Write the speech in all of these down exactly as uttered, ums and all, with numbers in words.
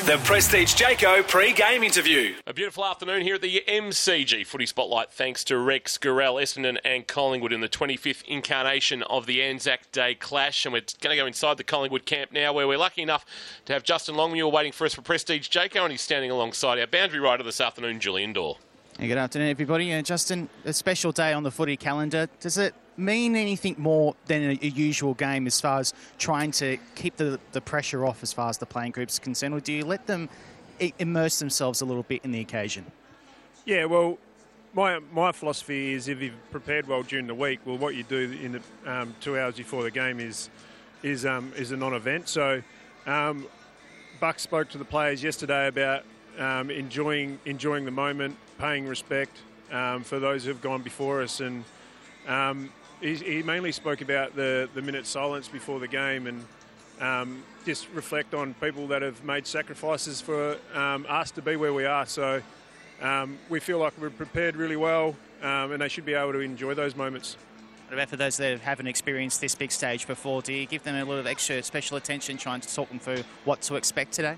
The Prestige Jayco pre-game interview. A beautiful afternoon here at the M C G Footy Spotlight, thanks to Rex, Gorell, Essendon and Collingwood in the twenty-fifth incarnation of the Anzac Day clash. And we're going to go inside the Collingwood camp now, where we're lucky enough to have Justin Longmuir waiting for us for Prestige Jayco, and he's standing alongside our boundary rider this afternoon, Julian Dorr. Hey, good afternoon, everybody. Uh, Justin, a special day on the footy calendar. Does it mean anything more than a, a usual game as far as trying to keep the, the pressure off as far as the playing group's concerned, or do you let them i- immerse themselves a little bit in the occasion? Yeah, well, my my philosophy is if you've prepared well during the week, well, what you do in the um, two hours before the game is is um, is a non-event. So, um, Buck spoke to the players yesterday about um, enjoying enjoying the moment, paying respect um, for those who've gone before us, and um, he, he mainly spoke about the the minute silence before the game and um, just reflect on people that have made sacrifices for um, us to be where we are. So. Um, we feel like we're prepared really well, um, and they should be able to enjoy those moments. What about for those that haven't experienced this big stage before? Do you give them a little of extra special attention trying to talk them through what to expect today?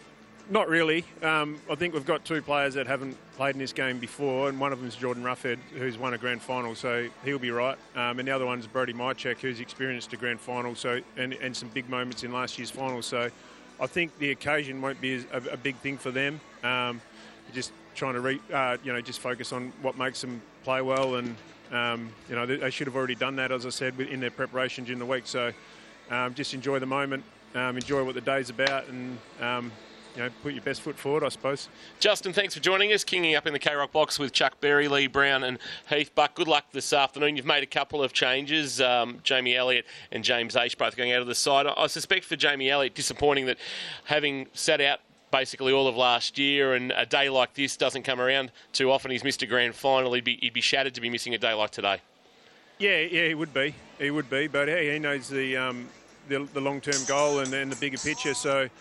Not really. Um, I think we've got two players that haven't played in this game before, and one of them is Jordan Roughead, who's won a grand final, so he'll be right. Um, and the other one's Brody Mychek, who's experienced a grand final, so and, and some big moments in last year's final. So I think the occasion won't be a, a big thing for them. Um, just trying to re, uh, you know just focus on what makes them play well, and um, you know they, they should have already done that, as I said, in their preparation during the week. So um, just enjoy the moment, um, enjoy what the day's about, and um, you know put your best foot forward, I suppose. Justin, thanks for joining us. Kinging up in the K-Rock box with Chuck Berry, Lee Brown and Heath Buck. Good luck this afternoon. You've made a couple of changes. Um, Jamie Elliott and James Aish both going out of the side. I suspect for Jamie Elliott, disappointing that having sat out basically all of last year, and a day like this doesn't come around too often. He's missed a grand final. He'd be, he'd be shattered to be missing a day like today. Yeah, yeah, he would be. He would be, but hey, he knows the um, the, the long-term goal and, and the bigger picture. So,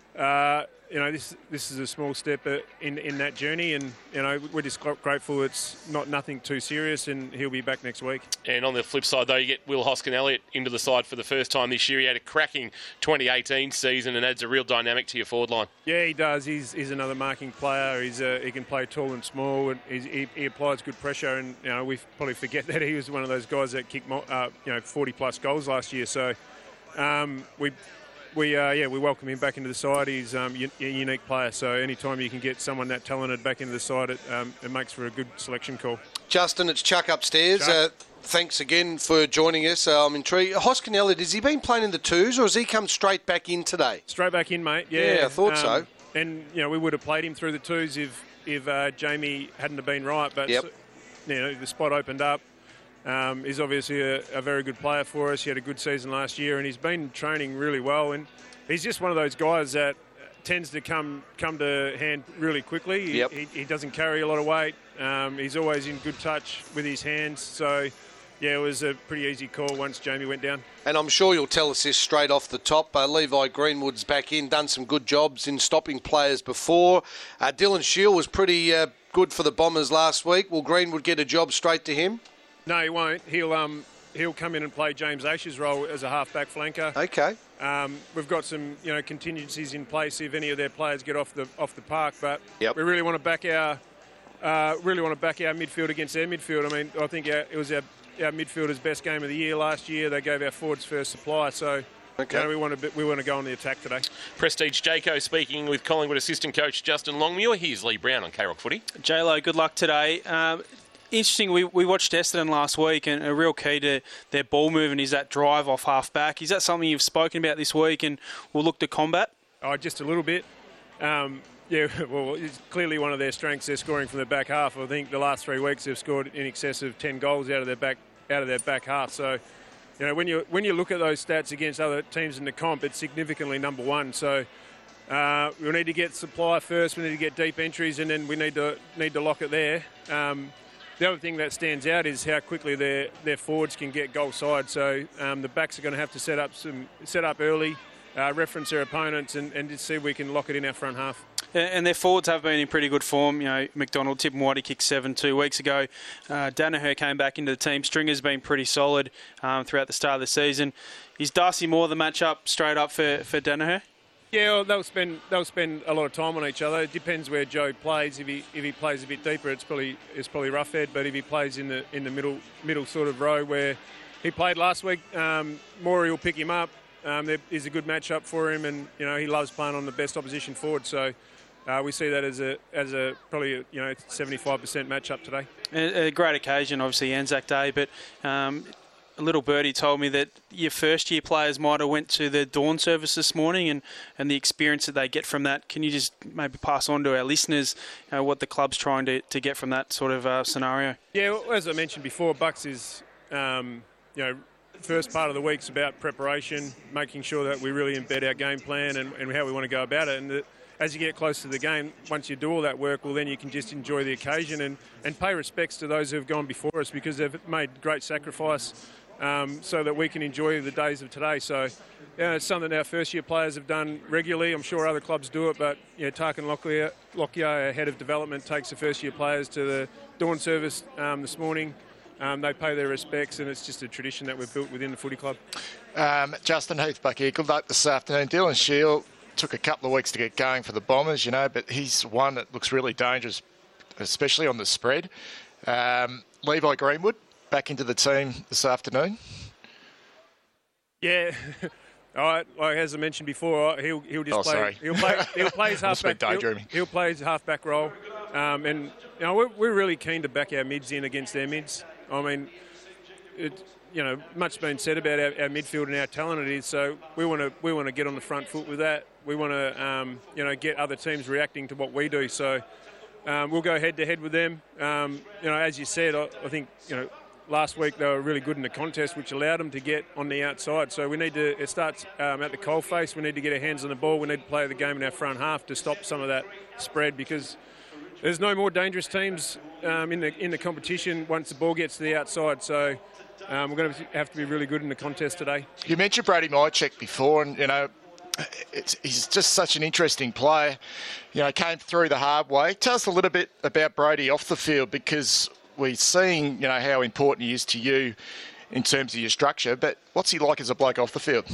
uh, you know, this this is a small step in in that journey, and you know, we're just grateful it's not nothing too serious, and he'll be back next week. And on the flip side, though, you get Will Hoskin-Elliott into the side for the first time this year. He had a cracking twenty eighteen season and adds a real dynamic to your forward line. Yeah, he does. He's he's another marking player. He's uh, he can play tall and small, and he's, he he applies good pressure. And you know, we probably forget that he was one of those guys that kicked uh, you know forty plus goals last year. So um, we. We uh, yeah we welcome him back into the side. He's um, a unique player, so anytime you can get someone that talented back into the side, it, um, it makes for a good selection call. Justin, it's Chuck upstairs. Chuck. Uh, thanks again for joining us. Uh, I'm intrigued. Hoskin-Elliott, has he been playing in the twos, or has he come straight back in today? Straight back in, mate. Yeah, yeah I thought um, so. And you know we would have played him through the twos if if uh, Jamie hadn't have been right, but yep. you know the spot opened up. Um, he's obviously a, a very good player for us. He had a good season last year, and he's been training really well. And he's just one of those guys that tends to come come to hand really quickly. He, yep. he, he doesn't carry a lot of weight. Um, he's always in good touch with his hands. So, yeah, it was a pretty easy call once Jamie went down. And I'm sure you'll tell us this straight off the top. Uh, Levi Greenwood's back in, done some good jobs in stopping players before. Uh, Dylan Shield was pretty uh, good for the Bombers last week. Will Greenwood get a job straight to him? No, he won't. He'll um he'll come in and play James Aish's role as a half-back flanker. Okay. Um, we've got some, you know, contingencies in place if any of their players get off the off the park, but yep. we really want to back our uh, really want to back our midfield against their midfield. I mean, I think our, it was our, our midfielders' best game of the year last year. They gave our forwards first supply, so okay. you know, we want to we want to go on the attack today. Prestige Jayco speaking with Collingwood assistant coach Justin Longmuir. Here's Lee Brown on K-Rock Footy. J-Lo, good luck today. Um, Interesting, we, we watched Essendon last week, and a real key to their ball movement is that drive off half-back. Is that something you've spoken about this week and will look to combat? Oh, just a little bit. Um, yeah, well, it's clearly one of their strengths. They're scoring from the back half. I think the last three weeks they've scored in excess of ten goals out of their back out of their back half. So, you know, when you when you look at those stats against other teams in the comp, it's significantly number one. So, uh, we need to get supply first. We need to get deep entries, and then we need to need to lock it there. Um, The other thing that stands out is how quickly their their forwards can get goal side. So um, the backs are going to have to set up some set up early, uh, reference their opponents, and, and just see if we can lock it in our front half. And their forwards have been in pretty good form. You know, McDonald, Tip and Whitey kicked seven two weeks ago. Uh, Danaher came back into the team. Stringer's been pretty solid um, throughout the start of the season. Is Darcy Moore the matchup straight up for, for Danaher? Yeah, well, they'll spend they'll spend a lot of time on each other. It depends where Joe plays. If he if he plays a bit deeper, it's probably it's probably Roughead. But if he plays in the in the middle middle sort of row where he played last week, um, Morey will pick him up. Um, there is a good matchup for him, and you know he loves playing on the best opposition forward. So uh, we see that as a as a probably a, you know seventy-five percent matchup today. A, a great occasion, obviously Anzac Day, but. Um, A little birdie told me that your first-year players might have went to the dawn service this morning and, and the experience that they get from that. Can you just maybe pass on to our listeners you know, what the club's trying to, to get from that sort of uh, scenario? Yeah, well, as I mentioned before, Bucks is, um, you know, first part of the week's about preparation, making sure that we really embed our game plan and, and how we want to go about it. And the, as you get close to the game, once you do all that work, well, then you can just enjoy the occasion and, and pay respects to those who have gone before us because they've made great sacrifice. Um, so that we can enjoy the days of today. So, yeah, it's something our first-year players have done regularly. I'm sure other clubs do it, but you know, Tarkin Lockyer, Lockyer, head of development, takes the first-year players to the dawn service um, this morning. Um, they pay their respects, and it's just a tradition that we've built within the footy club. Um, Justin Heathbuck here. Good luck this afternoon. Dylan Shield took a couple of weeks to get going for the Bombers, you know, but he's one that looks really dangerous, especially on the spread. Um, Levi Greenwood. Back into the team this afternoon? Yeah, all right. Like as I mentioned before, he'll he'll just oh, play. Sorry. He'll play. He'll play his halfback. He'll, he'll play his halfback role, um, and you know we're, we're really keen to back our mids in against their mids. I mean, it, you know, much been said about our, our midfield and how talented it is. So we want to we want to get on the front foot with that. We want to um, you know get other teams reacting to what we do. So um, we'll go head to head with them. Um, you know, as you said, I, I think you know. Last week they were really good in the contest, which allowed them to get on the outside. So we need to, it starts um, at the coalface. We need to get our hands on the ball. We need to play the game in our front half to stop some of that spread because there's no more dangerous teams um, in the in the competition once the ball gets to the outside. So um, we're going to have to be really good in the contest today. You mentioned Brady Mychek before, and you know it's, he's just such an interesting player. You know, came through the hard way. Tell us a little bit about Brady off the field because we're seeing, you know, how important he is to you in terms of your structure, but what's he like as a bloke off the field?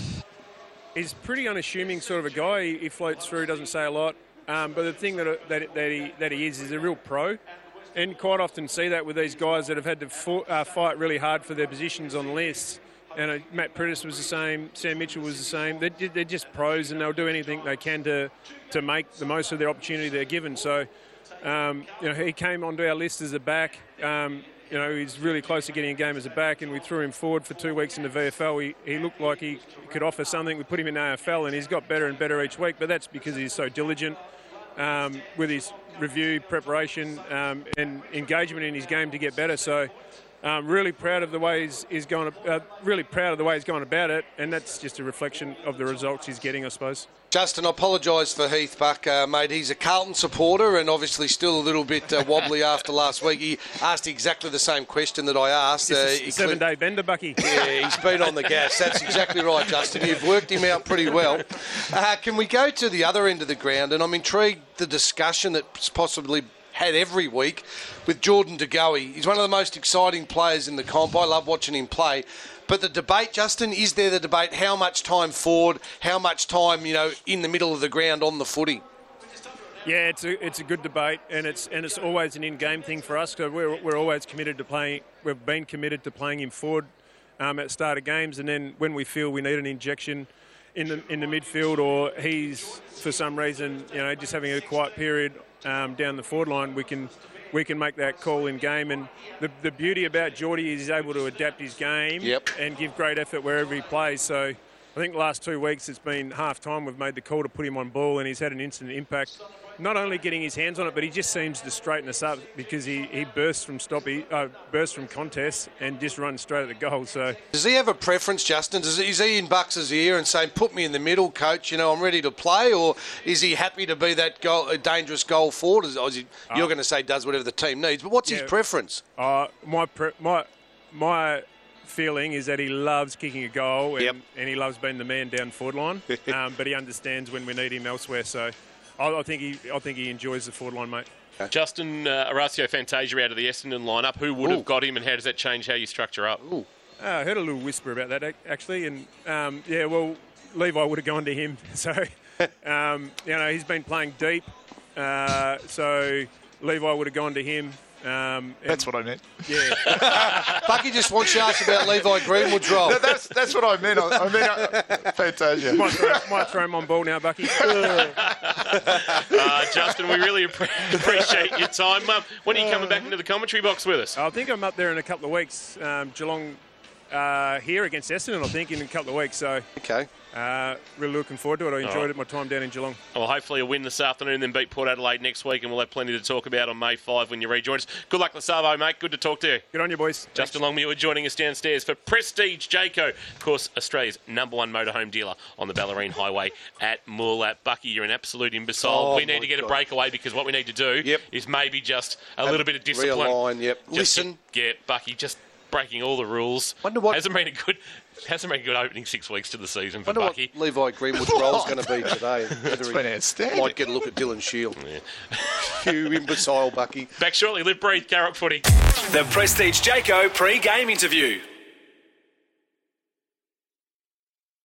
He's pretty unassuming sort of a guy. He, he floats through, doesn't say a lot. Um, but the thing that, that, that, he, that he is is a real pro. And quite often see that with these guys that have had to fought, uh, fight really hard for their positions on lists. And uh, Matt Priddis was the same, Sam Mitchell was the same. They're, they're just pros and they'll do anything they can to, to make the most of their opportunity they're given. So, Um, you know, he came onto our list as a back. Um, you know, he's really close to getting a game as a back, and we threw him forward for two weeks in the V F L. He, he looked like he could offer something. We put him in A F L, and he's got better and better each week. But that's because he's so diligent um, with his review, preparation, um, and engagement in his game to get better. So, um, really proud of the way he's, he's going. Uh, really proud of the way he's going about it, and that's just a reflection of the results he's getting, I suppose. Justin, I apologise for Heathbuck, uh, mate. He's a Carlton supporter and obviously still a little bit uh, wobbly after last week. He asked exactly the same question that I asked. Uh, seven-day bender, Bucky. Yeah, he's been on the gas. That's exactly right, Justin. You've worked him out pretty well. Uh, can we go to the other end of the ground? And I'm intrigued the discussion that's possibly had every week with Jordan De Goey. He's one of the most exciting players in the comp. I love watching him play. But the debate, Justin, is there the debate, how much time forward, how much time, you know, in the middle of the ground on the footy? Yeah, it's a it's a good debate, and it's and it's always an in-game thing for us. So we're we're always committed to playing. We've been committed to playing him forward um, at the start of games, and then when we feel we need an injection in the in the midfield, or he's for some reason, you know, just having a quiet period um, down the forward line, we can. We can make that call in game, and the the beauty about Geordie is he's able to adapt his game yep. and give great effort wherever he plays. So I think the last two weeks it's been half time. We've made the call to put him on ball, and he's had an instant impact. Not only getting his hands on it, but he just seems to straighten us up because he, he bursts from stop, he, uh, bursts from contests and just runs straight at the goal. So does he have a preference, Justin? Does, is he in Bucks' ear and saying, "Put me in the middle, coach. You know, I'm ready to play," or is he happy to be that goal, a dangerous goal forward? Or is he, uh, you're going to say does whatever the team needs, but what's yeah, his preference? Uh, my pre- my my. feeling is that he loves kicking a goal and, yep. and he loves being the man down forward line, um, but he understands when we need him elsewhere. So I, I think he I think he enjoys the forward line, mate. Justin, uh, Horacio Fantasia out of the Essendon lineup. Who would Ooh. have got him, and how does that change how you structure up? Uh, I heard a little whisper about that actually, and um, yeah, well, Levi would have gone to him. So um, you know, he's been playing deep, uh, so Levi would have gone to him. Um, That's what I meant. Yeah. Bucky just wants to ask about Levi Greenwood's role. No, that's that's what I meant. I, I meant uh, Fantasia. Might throw, might throw him on ball now, Bucky. uh, Justin, we really appreciate your time. Um, when are you coming back into the commentary box with us? I think I'm up there in a couple of weeks. Um, Geelong uh, here against Essendon, I think, in a couple of weeks. So, Okay. uh, really looking forward to it. I enjoyed right. it, my time down in Geelong. Well, hopefully a win this afternoon, then beat Port Adelaide next week, and we'll have plenty to talk about on May fifth when you rejoin us. Good luck, Lasavo, mate. Good to talk to you. Good on you, boys. Justin Longmuir joining us downstairs for Prestige Jayco, of course, Australia's number one motorhome dealer on the Ballerine Highway at Moorlap. Bucky, you're an absolute imbecile. Oh, we need my to get God. a breakaway because what we need to do Yep. is maybe just a little bit of discipline. Realign, yep. Just Listen. Get Bucky just breaking all the rules. Wonder what- hasn't been a good hasn't been a good opening six weeks to the season for I wonder what Bucky. Levi Greenwood's role's going to be today. It's been outstanding. Might get a look at Dylan Shield. You imbecile, Bucky. Back shortly. Live, breathe, Carrot Footy. The Prestige Jayco pre-game interview.